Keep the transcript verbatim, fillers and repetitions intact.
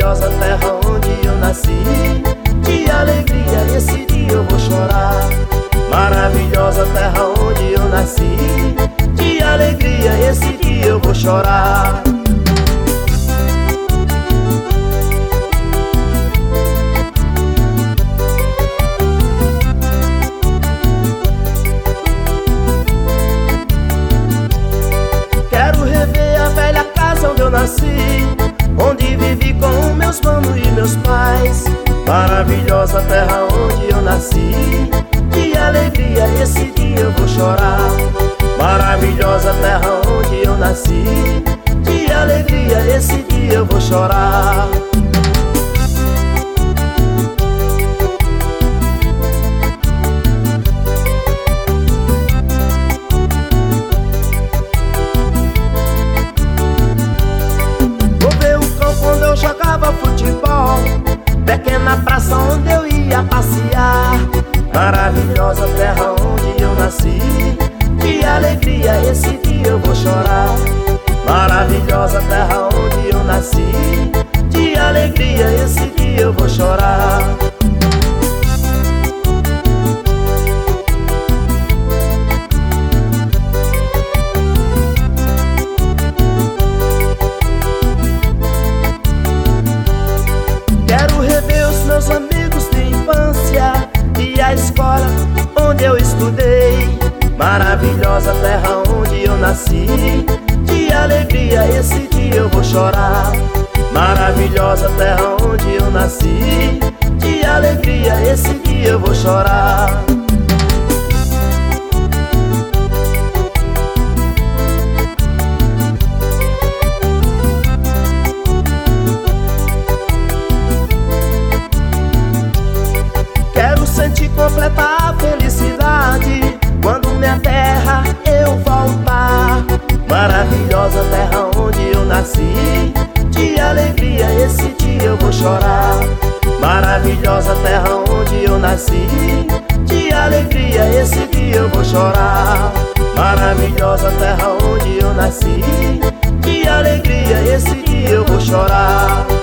Maravilhosa terra onde eu nasci, de alegria esse dia eu vou chorar. Maravilhosa terra onde eu nasci, de alegria esse dia eu vou chorar. Quero rever a velha casa onde eu nasci, onde vivi com meus manos e meus pais. Maravilhosa terra onde eu nasci, de alegria esse dia eu vou chorar. Maravilhosa terra onde eu nasci, de alegria esse dia eu vou chorar. Vou ver o campo onde eu jogava futebol, pequena praça onde eu ia passear. Maravilhosa terra onde eu nasci, de alegria esse dia eu vou chorar. Maravilhosa terra onde eu nasci, de alegria esse dia eu vou chorar. Quero rever os meus amigos de infância e a escola onde eu estudei. Maravilhosa terra onde eu nasci, de alegria esse dia eu vou chorar. Maravilhosa terra onde eu nasci, de alegria esse dia eu vou chorar. Quero sentir completar a felicidade quando minha terra eu voltar. Maravilhosa terra onde eu nasci, de alegria esse dia eu vou chorar. Maravilhosa terra onde eu nasci, de alegria esse dia eu vou chorar. Maravilhosa terra onde eu nasci, de alegria esse dia eu vou chorar.